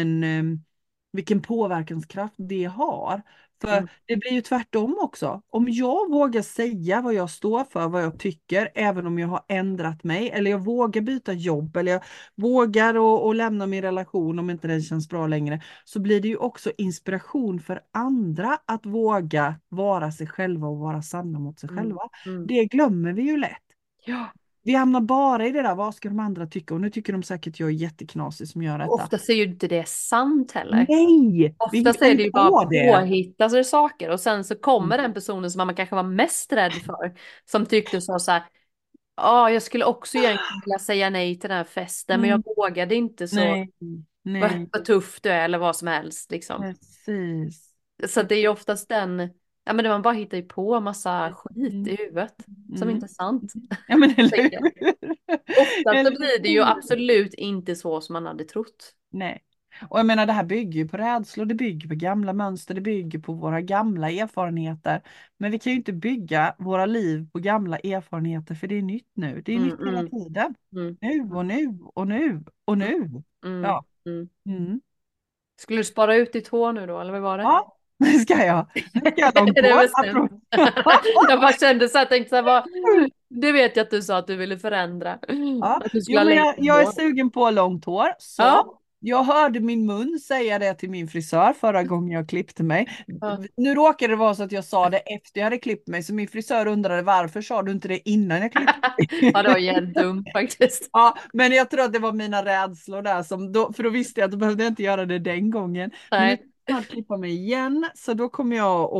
vilken påverkanskraft det har. För Mm, det blir ju tvärtom också. Om jag vågar säga vad jag står för, vad jag tycker, även om jag har ändrat mig, eller jag vågar byta jobb, eller jag vågar och lämna min relation om inte den känns bra längre, så blir det ju också inspiration för andra att våga vara sig själva och vara sanna mot sig mm, själva. mm. Det glömmer vi ju lätt. Ja. Vi hamnar bara i det där, vad ska de andra tycka? Och nu tycker de säkert jag är jätteknasig som gör detta. Oftast är ju inte det sant heller. Nej, vi Oftast hittar är ju det ju bara på det. påhittade saker och sen så Mm. kommer den personen som man kanske var mest rädd för. Som tyckte så här, ja jag skulle också egentligen vilja säga nej till den här festen men jag Mm. vågade inte så Nej, nej, vad tuff du är eller vad som helst liksom. precis. Så att det är ju oftast den, ja men man bara hittar ju på massa skit Mm. i huvudet som Mm. inte är sant. Ja, men eller Tänker jag. hur? Oftast så Eller blir det ju hur? absolut inte så som man hade trott. Nej. Och jag menar, det här bygger ju på rädslor, det bygger på gamla mönster, det bygger på våra gamla erfarenheter. Men vi kan ju inte bygga våra liv på gamla erfarenheter, för det är nytt nu. Det är Mm, nytt hela mm, tiden. mm, Nu och nu och nu och mm, nu. mm, Ja. mm. Mm. Skulle du spara ut ditt hår nu då, eller vad var det? Ja, det ska jag. Nu ska jag långt Det hår. var bestämt. Jag bara kände så här, tänkte så här, det vet jag att du sa att du ville förändra. Ja, Att du skulle jo, ha men längre jag är hår. sugen på långt hår. Ja. Så jag hörde min mun säga det till min frisör förra gången jag klippte mig. Ja. Nu råkade det vara så att jag sa det efter jag hade klippt mig, så min frisör undrade varför sa du inte det innan jag klippte mig? Ja, det var jättedumt faktiskt. Ja, men jag tror att det var mina rädslor där, för då visste jag att då behövde jag inte göra det den gången. Men nu ska Nej. jag snart klippa mig igen, så då kommer jag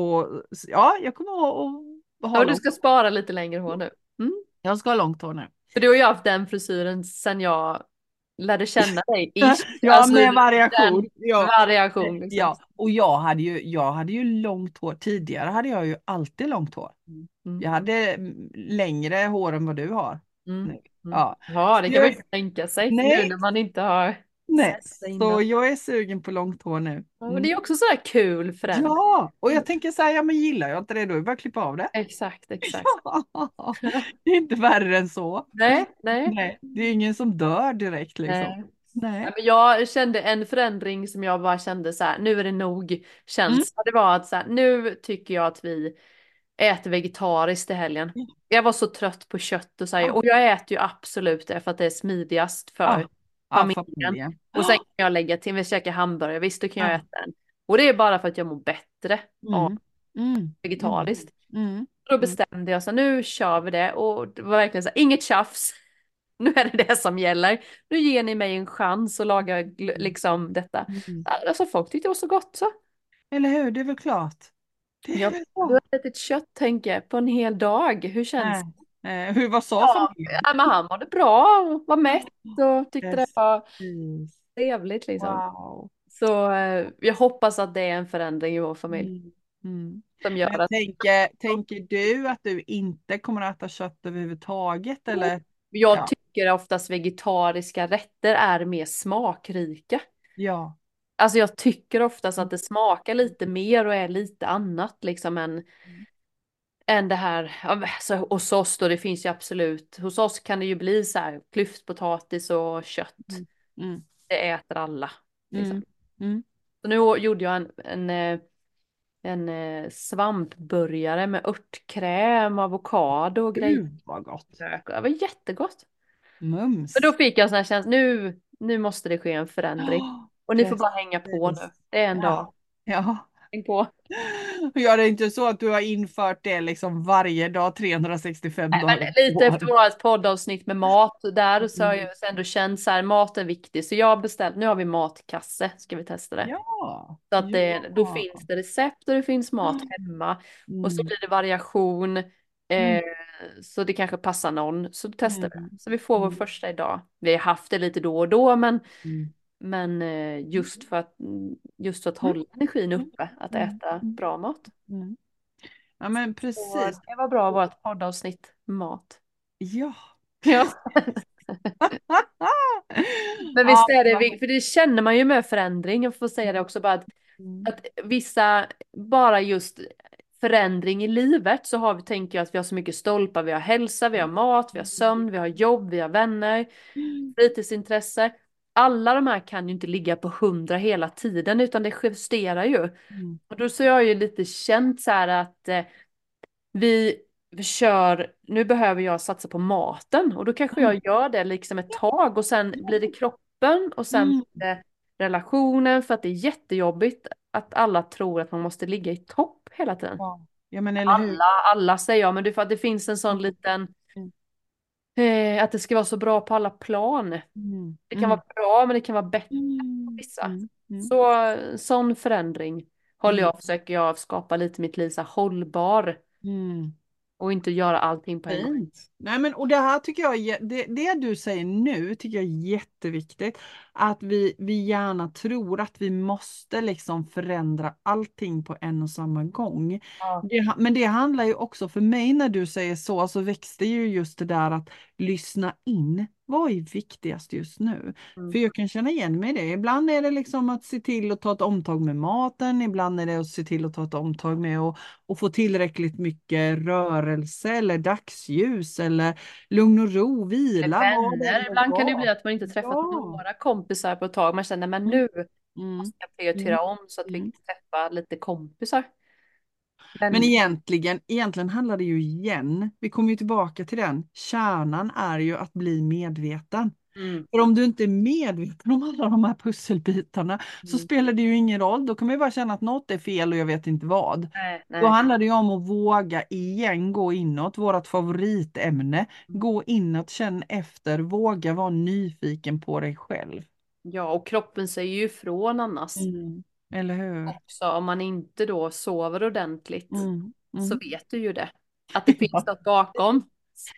jag kommer att Ja, ha men du långt. ska spara lite längre hår nu. Mm. Jag ska ha långt hår nu. För du har ju haft den frisyren sedan jag lärde känna dig. Ish. Ja, Alltså med den variation. Ja. variation liksom. Ja, och jag hade ju långt hår. Tidigare hade jag ju alltid långt hår. Mm. Mm. Jag hade längre hår än vad du har Mm. nu. Mm. Ja. Ja, Så det kan man ju inte tänka sig nu nej, när man inte har. Nej, Sätta in så dem. jag är sugen på långt hår nu. Ja, men det Mm. är också sådär kul förändring. Ja, och jag tänker så här, ja men gillar jag inte det då är det bara att klippa av det. Exakt, exakt. Ja, det är inte värre än så. Nej, nej. Nej, det är ingen som dör direkt liksom. Nej. Ja, Nej. men jag kände en förändring som jag bara kände så här, nu är det nog Mm. känsla. Det var att så här, nu tycker jag att vi äter vegetariskt i helgen. Jag var så trött på kött och så här, Ja, och jag äter ju absolut det för att det är smidigast för ja, ja, familjen. familjen. Och sen Ja, kan jag lägga till, vi käkar hamburgare, visst då kan jag ja. äta den. Och det är bara för att jag mår bättre av Mm. Mm. Mm. vegetariskt. Mm. Då Mm. bestämde jag så nu kör vi det och det var verkligen så här, inget tjafs. Nu är det det som gäller. Nu ger ni mig en chans att laga liksom detta. Mm. Alltså folk tyckte det var så gott så. Eller hur, det är väl klart. Det är Ja, väl du har så. ätit kött tänker jag, på en hel dag. Hur känns det? Vad sa Ja, familjen? ja, men han mådde bra och var mätt och tyckte det var Precis. trevligt liksom. Wow. Så jag hoppas att det är en förändring i vår familj Mm. Mm. som Men gör jag att tänker du att du inte kommer att äta kött överhuvudtaget eller? jag Ja, tycker oftast vegetariska rätter är mer smakrika. ja. Alltså jag tycker oftast att Mm. det smakar lite mer och är lite annat liksom än det här. Ja, alltså, hos oss då, det finns ju absolut, hos oss kan det ju bli så här klyftpotatis och kött. Mm. Mm. Det äter alla. Liksom. Mm. Mm. Så nu gjorde jag en svampburgare med örtkräm, avokado och grejer. Vad gott. Det var jättegott. Men då Mums. fick jag sån här känsla, nu måste det ske en förändring. Ja, Och ni får bara hänga på nu. precis. Det är en dag. Ja. Ja. Häng på. Ja, det är inte så att du har infört det liksom varje dag 365 Nej, dagar men per lite efter år. vårt poddavsnitt med mat, där så har Mm. jag ändå känt så här, mat är viktigt. Så jag har beställt, nu har vi matkasse, ska vi testa det. Ja, Så att då ja. finns det recept och det finns mat hemma. Och så Mm. blir det variation. Mm. Eh, så det kanske passar någon. Så testar vi. Mm. Så vi får vår Mm. första idag. Vi har haft det lite då och då, men, Mm. men just för att Mm. hålla energin Mm. uppe, att Mm. äta Mm. bra mat. Mm. Ja, men Så precis. det var bra vårt poddavsnitt mat. Ja. Ja. Men visst Ja. är det viktigt, för det känner man ju med förändring. Jag får säga det också bara Mm. att vissa, bara just förändring i livet så har vi, tänker jag att vi har så mycket stolpar. Vi har hälsa, vi har mat, vi har sömn, vi har jobb, vi har vänner, Mm. fritidsintresse. Alla de här kan ju inte ligga på 100 hela tiden utan det justerar ju. Mm. Och då så har jag ju lite känt så här att vi kör, nu behöver jag satsa på maten och då kanske Mm. jag gör det liksom ett tag och sen blir det kroppen och sen Mm. blir det relationen för att det är jättejobbigt att alla tror att man måste ligga i topp hela tiden. Ja. Ja, men eller hur? Alla säger jag, men det är för att det finns en sån liten, Mm. att det ska vara så bra på alla plan. Mm. Det kan Mm. vara bra men det kan vara bättre på Mm. vissa. Mm. Mm. Så sån förändring Mm. försöker jag skapa lite mitt liv så här hållbar Mm. och inte göra allting på en gång. Fint. Nej, men, och det här tycker jag, det du säger nu tycker jag är jätteviktigt. Att vi gärna tror att vi måste liksom förändra allting på en och samma gång. Ja. Men det handlar ju också för mig när du säger så växte ju just det där att lyssna in. Vad är viktigast just nu? För Mm. jag kan känna igen mig i det. Ibland är det liksom att se till att ta ett omtag med maten. Ibland är det att se till att ta ett omtag med och få tillräckligt mycket rörelse eller dagsljus eller lugn och ro, Med vila, vad det än vänner, må ibland kan det bli vara. att man inte träffat Ja. några kompisar på ett tag. Man känner men Mm, nu mm, måste jag prioritera mm, om så att vi mm. kan träffa lite kompisar. Men Men, egentligen handlar det ju igen, vi kommer ju tillbaka till den, kärnan är ju att bli medveten. mm, För om du inte är medveten om alla de här pusselbitarna så mm. spelar det ju ingen roll. Då kan man ju bara känna att något är fel och jag vet inte vad. Nej, Då nej. handlar det ju om att våga igen gå inåt, vårt favoritämne. Gå inåt, känn efter, våga vara nyfiken på dig själv. Ja, och kroppen säger ju ifrån annars. Mm. Eller hur? Också om man inte då sover ordentligt Mm. så Mm. vet du ju det. Att det finns något bakom.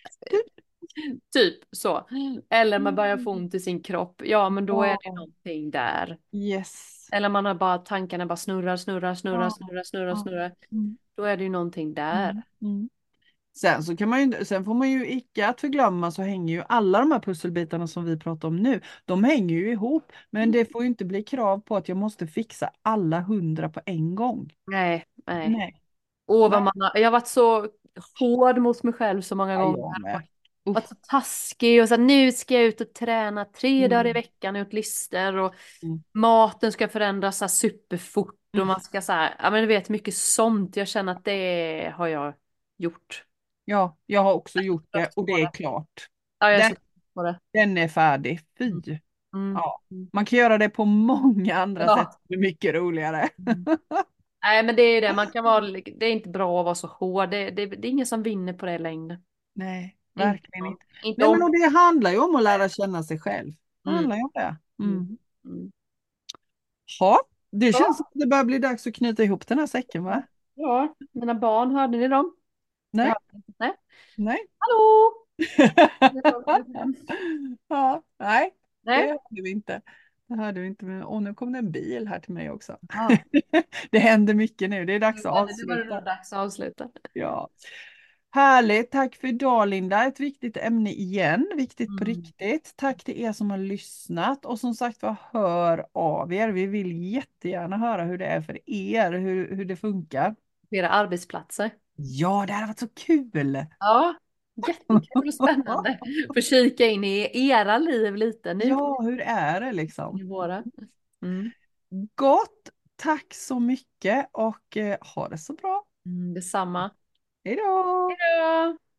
Typ så. Eller man börjar få ont i sin kropp. Ja, men då är det Ja. någonting där. Yes. Eller man har bara tankarna bara snurrar, snurrar, snurrar, Ja. snurrar, snurrar, Ja. snurrar. Mm. Då är det ju någonting där. Mm. Mm. Sen så kan man ju, sen får man ju icke att förglömma, så hänger ju alla de här pusselbitarna som vi pratar om nu, de hänger ju ihop. Men det får ju inte bli krav på att jag måste fixa alla 100 på en gång. Nej, nej. Nej. Åh, Nej. jag har varit så hård mot mig själv så många Ja, gånger. jag med. Varit Uff. så taskig och så här, nu ska jag ut och träna 3 dagar i Mm. veckan, ut listor och Mm. maten ska förändras så här superfort och Mm. man ska så här, ja men du vet mycket sånt. Jag känner att det har jag gjort. Ja, jag har också gjort det Trött och det på är det. klart. Ja, jag är Den, så trött på det. den är färdig. Mm. Fy. Mm. Ja. Man kan göra det på många andra sätt Ja. som är mycket roligare. Mm. Nej men det är ju det, man kan vara, det är inte bra att vara så hård. Det är ingen som vinner på det längre. Nej, Inte verkligen någon. inte. Inte Nej, men om. och det handlar ju om att lära känna sig själv. Det Mm. handlar ju om det. Mm. Mm. Mm. Ja, det känns som Ja. att det börjar bli dags att knyta ihop den här säcken, va? Ja, mina barn, hörde ni dem? Jag Nej, hörde inte. Nej. nej. Hallå! Det var väldigt hemskt. Ja, nej, det Nej. hörde vi inte. Det hörde vi inte. Och nu kom det en bil här till mig också. Ja, Det händer mycket nu. Det är dags att det var det avsluta. nog dags att avsluta. Ja. Härligt. Tack för idag, Linda. Ett viktigt ämne igen. Viktigt på Mm. riktigt. Tack till er som har lyssnat. Och som sagt, hör av er. Vi vill jättegärna höra hur det är för er. Hur det funkar. Flera arbetsplatser. Ja, det här har varit så kul. Ja, jättekul och spännande. Få kika in i era liv lite. Ni får Ja, hur är det in liksom? i våra. Mm. Gott. Tack så mycket och ha det så bra. Detsamma. Hej då! Hej då!